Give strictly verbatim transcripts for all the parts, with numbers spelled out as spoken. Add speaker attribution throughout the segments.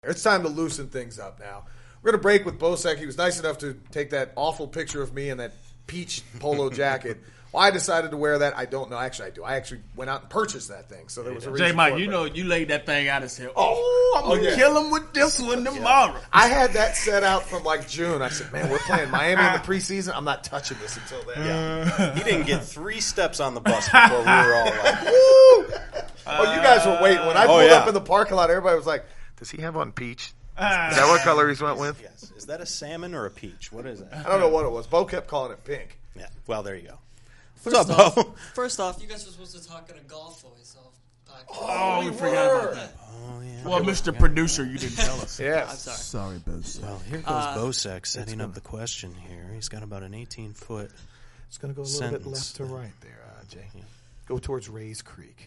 Speaker 1: It's time to loosen things up now. We're going to break with Bosek. He was nice enough to take that awful picture of me in that peach polo jacket. Why I decided to wear that, I don't know. Actually, I do. I actually went out and purchased that thing, so there was a reason
Speaker 2: J. Mike,
Speaker 1: for it,
Speaker 2: you
Speaker 1: but-
Speaker 2: know, you laid that thing out and said, oh, I'm
Speaker 1: Oh,
Speaker 2: going to
Speaker 1: yeah.
Speaker 2: kill him with this one tomorrow.
Speaker 1: I had that set out from like June. I said, man, we're playing Miami in the preseason. I'm not touching this until then.
Speaker 3: Yeah. He didn't get three steps on the bus before we were all like, woo!
Speaker 1: Oh, you guys were waiting. When I
Speaker 3: Oh,
Speaker 1: pulled
Speaker 3: yeah.
Speaker 1: up in the parking lot, everybody was like, does he have on peach? Is that what color he's went with?
Speaker 3: Yes. Is that a salmon or a peach? What is that?
Speaker 1: I don't know what it was. Bo kept calling it pink.
Speaker 3: Yeah. Well, there you go.
Speaker 4: First
Speaker 3: What's up,
Speaker 4: off,
Speaker 3: Bo?
Speaker 4: first off, you guys were supposed to talk in a golf voice off podcast.
Speaker 2: Oh, we
Speaker 1: we
Speaker 2: forgot
Speaker 1: were.
Speaker 2: about that.
Speaker 3: Oh, yeah.
Speaker 2: Well, Mister Producer, you didn't tell us.
Speaker 4: I'm
Speaker 1: Yes.
Speaker 4: sorry.
Speaker 2: Sorry, Bose.
Speaker 3: Well, here goes
Speaker 4: Uh,
Speaker 3: Bosek setting up the question here. He's got about an eighteen-foot.
Speaker 1: It's going to go a little bit
Speaker 3: Sentence.
Speaker 1: left to right there, uh, Jay. Go towards Ray's Creek.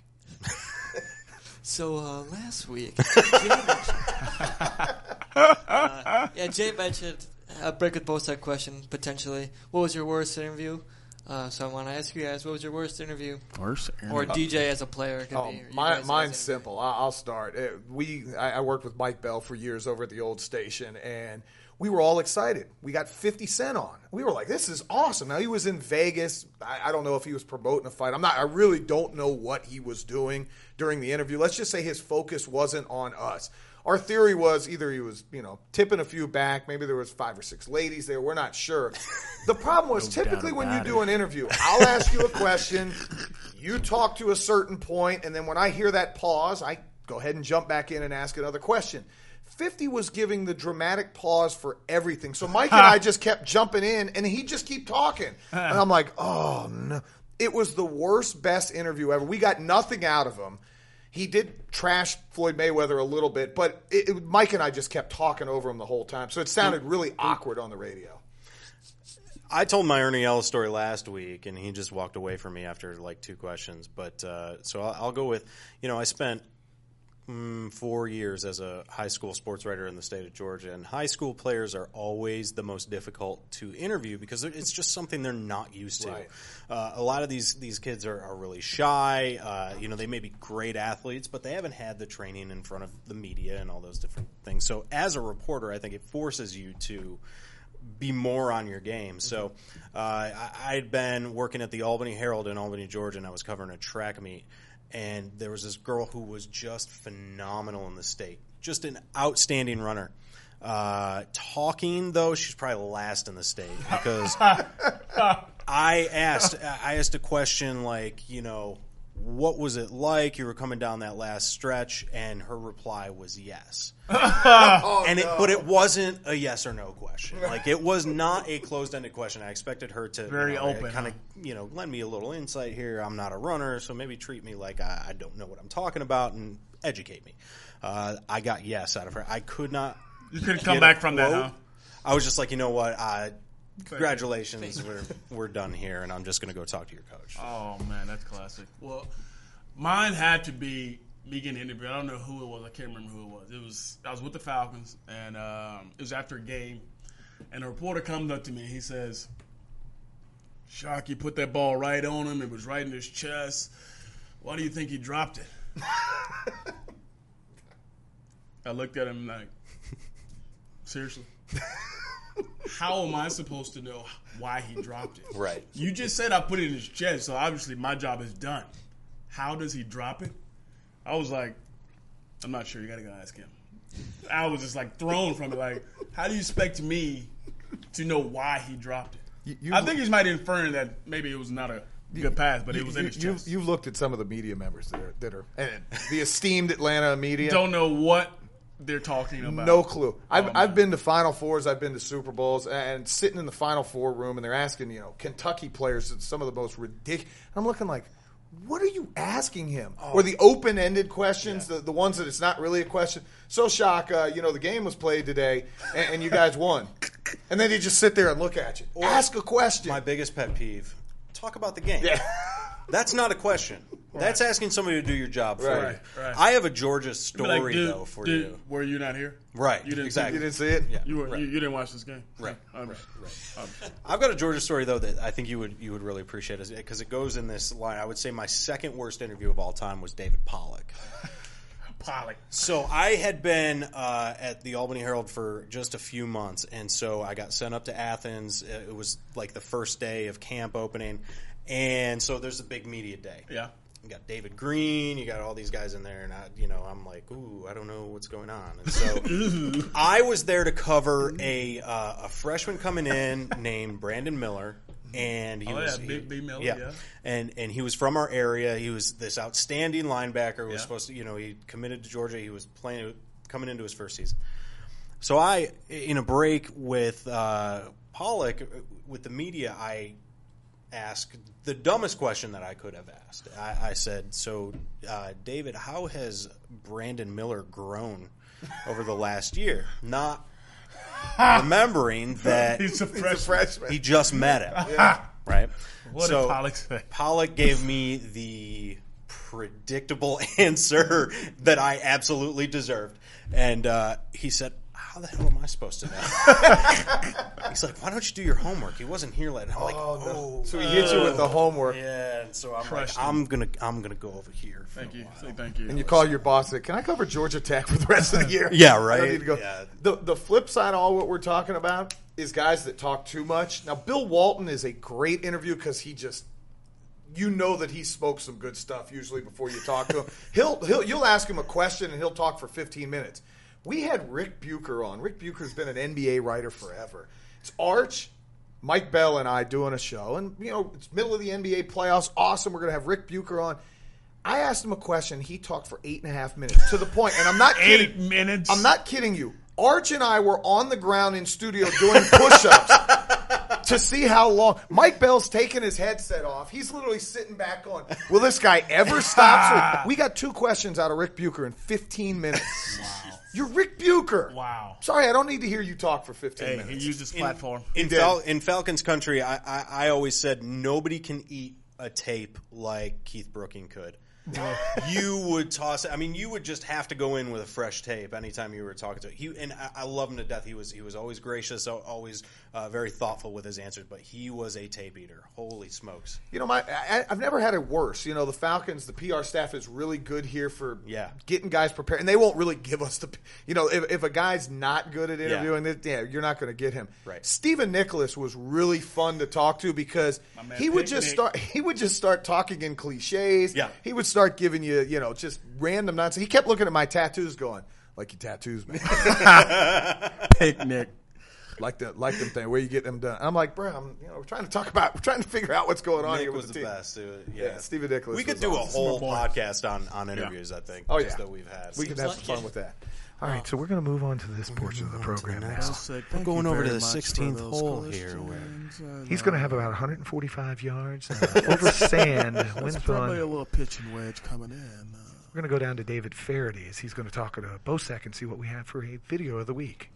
Speaker 4: So uh, last week, Jay mentioned, uh, yeah, Jay mentioned a break with Bosek question potentially. What was your worst interview? Uh, so I want to ask you guys, what was your worst interview?
Speaker 2: Worst
Speaker 4: Or D J as a player? Could
Speaker 1: Oh,
Speaker 4: be, or you
Speaker 1: my,
Speaker 4: guys
Speaker 1: mine's
Speaker 4: as a-
Speaker 1: simple. I- I'll start. Uh, We I, I worked with Mike Bell for years over at the old station, and we were all excited. We got fifty Cent on. We were like, "This is awesome." Now he was in Vegas. I, I don't know if he was promoting a fight. I'm not. I really don't know what he was doing during the interview. Let's just say his focus wasn't on us. Our theory was either he was, you know, tipping a few back. Maybe there was five or six ladies there. We're not sure. The problem was
Speaker 2: No
Speaker 1: typically
Speaker 2: doubt
Speaker 1: when you
Speaker 2: about
Speaker 1: do
Speaker 2: it.
Speaker 1: an interview, I'll ask you a question, you talk to a certain point, and then when I hear that pause, I go ahead and jump back in and ask another question. fifty was giving the dramatic pause for everything. So Mike and I just kept jumping in, and he'd just keep talking. And I'm like, oh, no. It was the worst, best interview ever. We got nothing out of him. He did trash Floyd Mayweather a little bit, but it, it, Mike and I just kept talking over him the whole time. So it sounded really awkward on the radio.
Speaker 3: I told my Ernie Ellis story last week, and he just walked away from me after like two questions. But uh, so I'll, I'll go with, you know, I spent mm, four years as a high school sports writer in the state of Georgia, and high school players are always the most difficult to interview because it's just something they're not used to.
Speaker 1: Right.
Speaker 3: Uh, a lot of these these kids are, are really shy. Uh, you know, they may be great athletes, but they haven't had the training in front of the media and all those different things. So as a reporter, I think it forces you to be more on your game. So uh, I, I had been working at the Albany Herald in Albany, Georgia, and I was covering a track meet. And there was this girl who was just phenomenal in the state, just an outstanding runner. Uh, talking, though, she's probably last in the state because I asked I asked a question like, you know, what was it like? You were coming down that last stretch, and her reply was yes.
Speaker 1: Oh,
Speaker 3: and it,
Speaker 1: no.
Speaker 3: but it wasn't a yes or no question. Like it was not a closed-ended question. I expected her to
Speaker 2: Very
Speaker 3: you know,
Speaker 2: open,
Speaker 3: kind of you know lend me a little insight here. I'm not a runner, so maybe treat me like I, I don't know what I'm talking about and educate me. Uh, I got yes out of her. I could not.
Speaker 2: You couldn't come
Speaker 3: get
Speaker 2: back
Speaker 3: a
Speaker 2: from that,
Speaker 3: quote.
Speaker 2: huh?
Speaker 3: I was just like, you know what? Uh, congratulations, we're we're done here, and I'm just going to go talk to your coach.
Speaker 2: Oh, man, that's classic. Well, mine had to be me getting interviewed. I don't know who it was. I can't remember who it was. It was I was with the Falcons, and um, it was after a game, and a reporter comes up to me, and he says, Sharky put that ball right on him. It was right in his chest. Why do you think he dropped it? I looked at him like, seriously? How am I supposed to know why he dropped it?
Speaker 3: Right.
Speaker 2: You just said I put it in his chest, so obviously my job is done. How does he drop it? I was like, I'm not sure. You got to go ask him. I was just like thrown from it. Like, how do you expect me to know why he dropped it?
Speaker 1: You- you-
Speaker 2: I think he might infer that maybe it was not a good pass, but it was in his
Speaker 1: you,
Speaker 2: chest.
Speaker 1: you, you've looked at some of the media members that are, that are and the esteemed Atlanta media.
Speaker 2: Don't know what they're talking about.
Speaker 1: No clue. I've,
Speaker 2: Oh,
Speaker 1: I've
Speaker 2: man.
Speaker 1: been to Final Fours. I've been to Super Bowls, and sitting in the Final Four room, and they're asking, you know, Kentucky players some of the most ridiculous. I'm looking like, what are you asking him? Or the open-ended questions,
Speaker 3: Yeah.
Speaker 1: the, the ones that it's not really a question. So, Shock, uh, you know, the game was played today, and, and you guys won. And then they just sit there and look at you.
Speaker 3: Or
Speaker 1: Ask a question.
Speaker 3: My biggest pet peeve: talk about the game.
Speaker 1: Yeah.
Speaker 3: That's not a question. That's asking somebody to do your job for
Speaker 1: Right,
Speaker 3: you.
Speaker 2: right.
Speaker 3: I have a Georgia
Speaker 2: Be
Speaker 3: story
Speaker 2: like, dude,
Speaker 3: though for
Speaker 2: dude,
Speaker 3: you.
Speaker 2: Were you not here?
Speaker 3: Right.
Speaker 2: You didn't
Speaker 3: exactly.
Speaker 1: You didn't see it?
Speaker 3: Yeah.
Speaker 2: You were.
Speaker 3: Right.
Speaker 2: You, you didn't watch this game,
Speaker 3: Right,
Speaker 2: I'm-
Speaker 3: right,
Speaker 2: I'm-
Speaker 3: I've got a Georgia story though that I think you would you would really appreciate because it goes in this line. I would say my second worst interview of all time was David Pollock.
Speaker 2: Pollock.
Speaker 3: So I had been uh, at the Albany Herald for just a few months, and so I got sent up to Athens. It was like the first day of camp opening, and so there's a big media day.
Speaker 2: Yeah.
Speaker 3: You got David Green, you got all these guys in there, and I, you know, I'm like, ooh, I don't know what's going on. And so I was there to cover a uh, a freshman coming in named Brandon Miller, and he
Speaker 2: Oh,
Speaker 3: was
Speaker 2: yeah,
Speaker 3: he-
Speaker 2: Big B Miller,
Speaker 3: yeah.
Speaker 2: yeah.
Speaker 3: and and he was from our area. He was this outstanding linebacker. Was
Speaker 2: Yeah.
Speaker 3: supposed to, you know, he committed to Georgia. He was playing coming into his first season. So I, in a break with uh, Pollock, with the media, I asked the dumbest question that I could have asked. I, I said, so, uh, David, how has Brandon Miller grown over the last year? Not remembering that
Speaker 2: He's a
Speaker 1: He's a
Speaker 2: freshman.
Speaker 1: freshman.
Speaker 3: he just met him.
Speaker 1: Yeah.
Speaker 3: Right?
Speaker 2: What
Speaker 3: so
Speaker 2: did Pollock say?
Speaker 3: Pollock gave me the predictable answer that I absolutely deserved. And uh, he said, how the hell am I supposed to know? He's like, why don't you do your homework? He wasn't here late. I'm like,
Speaker 1: Oh, no.
Speaker 3: oh.
Speaker 1: So he hits you with the homework.
Speaker 3: Yeah, and so I'm
Speaker 2: Crushed
Speaker 3: like,
Speaker 2: him.
Speaker 3: I'm gonna, I'm gonna go over here. For
Speaker 2: Thank
Speaker 3: a
Speaker 2: you.
Speaker 3: while.
Speaker 2: Say thank you.
Speaker 1: And you call your boss and say, can I cover Georgia Tech for the rest of the year?
Speaker 3: Yeah,
Speaker 1: I
Speaker 3: right?
Speaker 1: don't need to go.
Speaker 3: Yeah.
Speaker 1: The, the flip side of all what we're talking about is guys that talk too much. Now, Bill Walton is a great interview because he just, you know that he spoke some good stuff usually before you talk to him. He'll, he'll, you'll ask him a question and he'll talk for fifteen minutes. We had Rick Bucher on. Rick Bucher's been an N B A writer forever. It's Arch, Mike Bell, and I doing a show. And, you know, it's middle of the N B A playoffs. Awesome. We're going to have Rick Bucher on. I asked him a question. He talked for eight and a half minutes to the point, and I'm not kidding.
Speaker 2: Eight minutes.
Speaker 1: I'm not kidding you. Arch and I were on the ground in studio doing push-ups to see how long. Mike Bell's taking his headset off. He's literally sitting back going, will this guy ever stop? So we got two questions out of Rick Bucher in fifteen minutes.
Speaker 2: Wow.
Speaker 1: You're Rick Bucher.
Speaker 2: Wow.
Speaker 1: Sorry, I don't need to hear you talk for fifteen
Speaker 2: Hey,
Speaker 1: minutes.
Speaker 2: he used his platform.
Speaker 3: In,
Speaker 1: did.
Speaker 3: Fal- in Falcons country, I, I, I always said nobody can eat a tape like Keith Brooking could. You would toss it. I mean, you would just have to go in with a fresh tape anytime you were talking to him. He, and I, I love him to death. He was he was always gracious, always uh, very thoughtful with his answers, but he was a tape eater. Holy smokes.
Speaker 1: You know, my I, I've never had it worse. You know, the Falcons, the P R staff is really good here for
Speaker 3: Yeah.
Speaker 1: getting guys prepared, and they won't really give us the. You know, if, if a guy's not good at interviewing, yeah, yeah you're not going to get him.
Speaker 3: Right.
Speaker 1: Stephen Nicholas was really fun to talk to because
Speaker 2: man
Speaker 1: he would
Speaker 2: Picnic.
Speaker 1: just start. He would just start talking in cliches.
Speaker 3: Yeah.
Speaker 1: He would start giving you, you know, just random nonsense. He kept looking at my tattoos, going, "Like your tattoos, man."
Speaker 2: Picnic.
Speaker 1: Like the like them thing. Where you get them done? I'm like, bro, I'm, you know, we're trying to talk about, we're trying to figure out what's going on
Speaker 3: Nick
Speaker 1: here
Speaker 3: was
Speaker 1: with
Speaker 3: the
Speaker 1: the team.
Speaker 3: best. It was- yeah.
Speaker 1: Yeah, Stephen Nicholas.
Speaker 3: We could
Speaker 1: was
Speaker 3: do a
Speaker 1: awesome.
Speaker 3: whole
Speaker 2: boy.
Speaker 3: podcast on, on interviews, I think.
Speaker 1: Oh,
Speaker 3: just
Speaker 1: yeah.
Speaker 3: that we've had.
Speaker 1: We can
Speaker 4: Seems
Speaker 1: have
Speaker 4: like
Speaker 1: some fun
Speaker 4: it.
Speaker 1: with that. All right, so we're going to move on to this portion of the program now.
Speaker 3: We're going over to the sixteenth hole here. Where
Speaker 1: He's going to have about one hundred forty-five yards uh, over sand. Winds
Speaker 5: Probably a
Speaker 1: blowing.
Speaker 5: little pitching wedge coming in. Uh,
Speaker 1: We're going to go down to David Faraday as he's going to talk to Bosec and see what we have for a video of the week.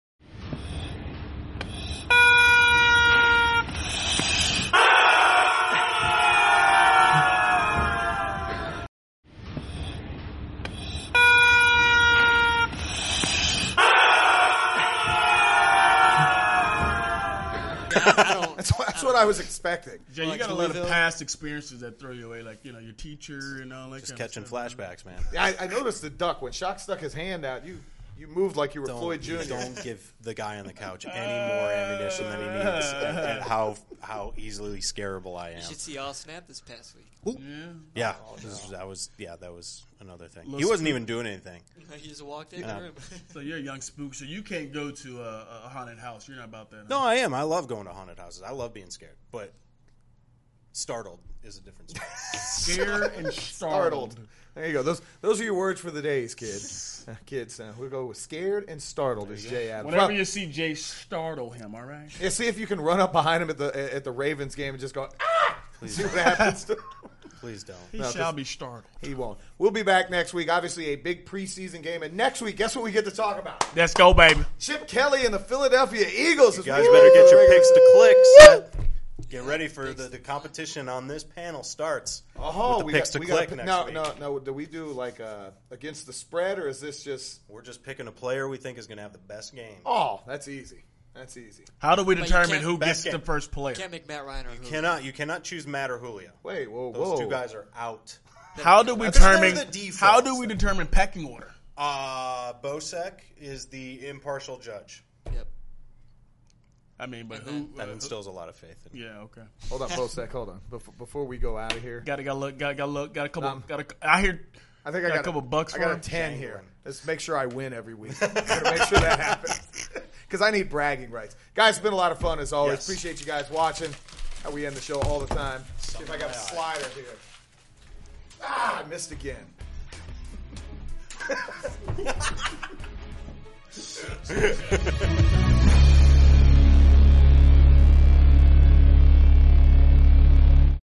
Speaker 4: I don't.
Speaker 1: That's what, that's what I was expecting.
Speaker 2: Jay, you
Speaker 4: Like
Speaker 2: got a lot of
Speaker 4: Louisville.
Speaker 2: past experiences that throw you away, like you know your teacher and all that.
Speaker 3: just
Speaker 2: kind of
Speaker 3: catching
Speaker 2: stuff.
Speaker 3: flashbacks, man.
Speaker 1: I, I noticed the duck when Shock stuck his hand out. You you moved like you were Floyd
Speaker 3: Don't,
Speaker 1: Junior
Speaker 3: don't give the guy on the couch any more ammunition than he needs, and, and how how easily scareable I am.
Speaker 4: You should see all snap this past week.
Speaker 2: Yeah.
Speaker 3: Yeah, this was- that was yeah, that was another thing.
Speaker 2: Little
Speaker 3: He wasn't
Speaker 2: spook.
Speaker 3: even doing anything.
Speaker 4: He just walked in
Speaker 3: Yeah.
Speaker 4: the room.
Speaker 2: So you're a young spook, so you can't go to a, a haunted house. You're not about that.
Speaker 3: No, I am. I love going to haunted houses. I love being scared, but startled is a different story.
Speaker 2: Scared and startled.
Speaker 1: Startled. There you go. Those those are your words for the days, kids. Uh, kids, uh, we'll go with scared and startled is Jay Adams.
Speaker 2: Whenever
Speaker 1: Well,
Speaker 2: you see Jay, startle him. All right.
Speaker 1: yeah, see if you can run up behind him at the at the Ravens game and just go, ah! See what happens to him.
Speaker 3: Please don't.
Speaker 2: He
Speaker 1: No,
Speaker 2: shall
Speaker 1: 'cause-
Speaker 2: be startled.
Speaker 1: He won't. We'll be back next week. Obviously, a big preseason game. And next week, guess what we get to talk about?
Speaker 2: Let's go, baby.
Speaker 1: Chip Kelly and the Philadelphia Eagles.
Speaker 3: You guys better get your picks to click. Set. Get ready for the, the competition on this panel starts.
Speaker 1: Oh,
Speaker 3: with the
Speaker 1: we
Speaker 3: picks
Speaker 1: got,
Speaker 3: to
Speaker 1: we
Speaker 3: click
Speaker 1: got,
Speaker 3: next
Speaker 1: no,
Speaker 3: week.
Speaker 1: no, no. Do we do like uh, against the spread, or is this just?
Speaker 3: We're just picking a player we think is going to have the best game.
Speaker 1: Oh, that's easy. That's easy.
Speaker 2: How do we
Speaker 4: But you
Speaker 2: determine
Speaker 4: can't-
Speaker 2: who
Speaker 3: Best
Speaker 2: gets the
Speaker 3: game.
Speaker 2: first player?
Speaker 4: Can't make Matt Ryan or who.
Speaker 3: Cannot you cannot choose Matt or Julio.
Speaker 1: Wait, whoa,
Speaker 3: Those
Speaker 1: whoa.
Speaker 3: two guys are out.
Speaker 2: How do we
Speaker 3: That's kind of
Speaker 2: determine?
Speaker 3: the default.
Speaker 2: How do we determine pecking order?
Speaker 3: Uh, Bosec is the impartial judge.
Speaker 4: Yep.
Speaker 2: I mean, but who?
Speaker 3: That
Speaker 2: uh,
Speaker 3: instills a lot of faith in me.
Speaker 2: yeah. Okay.
Speaker 1: Hold on, Bosec. Hold on. Before, before we go out of here,
Speaker 2: Got to got look. Got got look. Got a couple.
Speaker 1: Um,
Speaker 2: got a. I hear.
Speaker 1: I think I
Speaker 2: got
Speaker 1: got
Speaker 2: a couple bucks
Speaker 1: I
Speaker 2: for
Speaker 1: got a
Speaker 2: him.
Speaker 1: ten
Speaker 3: Dangling.
Speaker 1: here. Let's make sure I win every week. Gotta make sure that happens because I need bragging rights, guys. It's been a lot of fun as always.
Speaker 3: Yes.
Speaker 1: Appreciate you guys watching. How we end the show all the time. See if I got a slider here. Ah, I missed again.